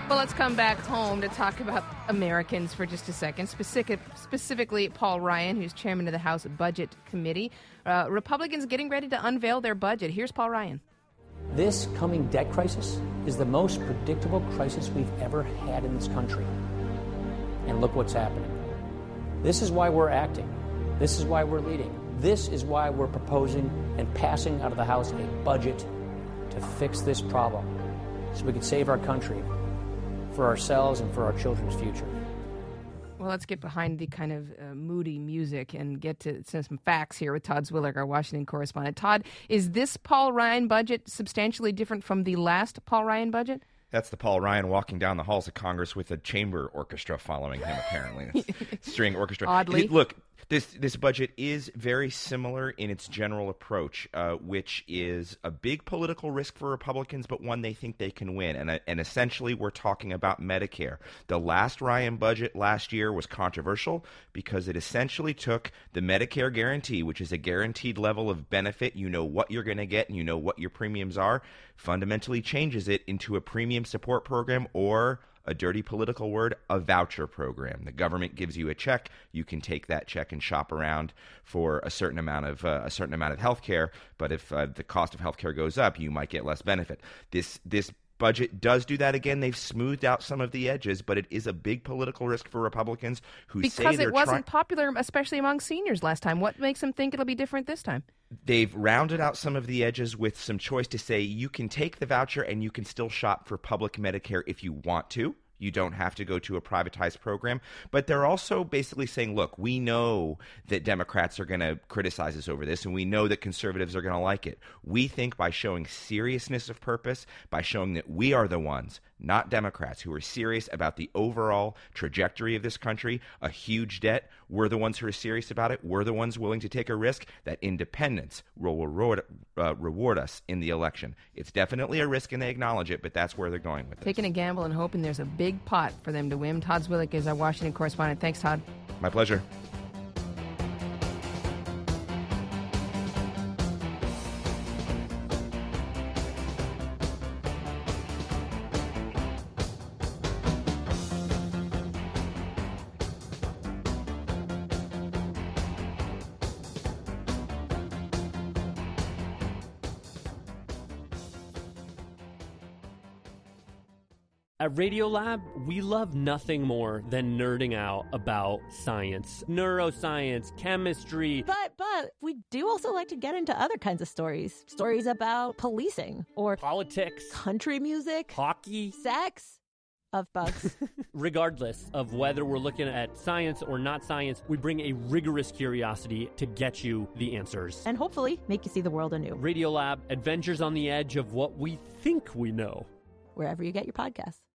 Well, let's come back home to talk about Americans for just a second, specifically Paul Ryan, who's chairman of the House Budget Committee. Republicans getting ready to unveil their budget. Here's Paul Ryan. This coming debt crisis is the most predictable crisis we've ever had in this country. And look what's happening. This is why we're acting. This is why we're leading. This is why we're proposing and passing out of the House a budget to fix this problem so we can save our country for ourselves and for our children's future. Well, let's get behind the kind of moody music and get to some facts here with Todd Zwillich, our Washington correspondent. Todd, is this Paul Ryan budget substantially different from the last Paul Ryan budget? That's the Paul Ryan walking down the halls of Congress with a chamber orchestra following him, apparently. String orchestra. Oddly. Look, this budget is very similar in its general approach, which is a big political risk for Republicans, but one they think they can win. And essentially, we're talking about Medicare. The last Ryan budget last year was controversial because it essentially took the Medicare guarantee, which is a guaranteed level of benefit. You know what you're going to get and you know what your premiums are, fundamentally changes it into a premium support program, or a dirty political word, a voucher program. The government gives you a check. You can take that check and shop around for a certain amount of health care. But if the cost of health care goes up, you might get less benefit. This budget does do that again. They've smoothed out some of the edges, but it is a big political risk for Republicans who say they're because it wasn't popular, especially among seniors last time. What makes them think it'll be different this time? They've rounded out some of the edges with some choice to say you can take the voucher and you can still shop for public Medicare if you want to. You don't have to go to a privatized program. But they're also basically saying, look, we know that Democrats are going to criticize us over this, and we know that conservatives are going to like it. We think by showing seriousness of purpose, by showing that we are the ones, not Democrats, who are serious about the overall trajectory of this country, a huge debt, we're the ones who are serious about it. We're the ones willing to take a risk that independents will reward us in the election. It's definitely a risk, and they acknowledge it, but that's where they're going with it. Taking a gamble and hoping there's a big pot for them to win. Todd Zwillich is our Washington correspondent. Thanks, Todd. My pleasure. At Radiolab, we love nothing more than nerding out about science, neuroscience, chemistry. But we do also like to get into other kinds of stories. Stories about policing or politics, country music, hockey, sex, of bugs. Regardless of whether we're looking at science or not science, we bring a rigorous curiosity to get you the answers. And hopefully make you see the world anew. Radiolab, adventures on the edge of what we think we know. Wherever you get your podcasts.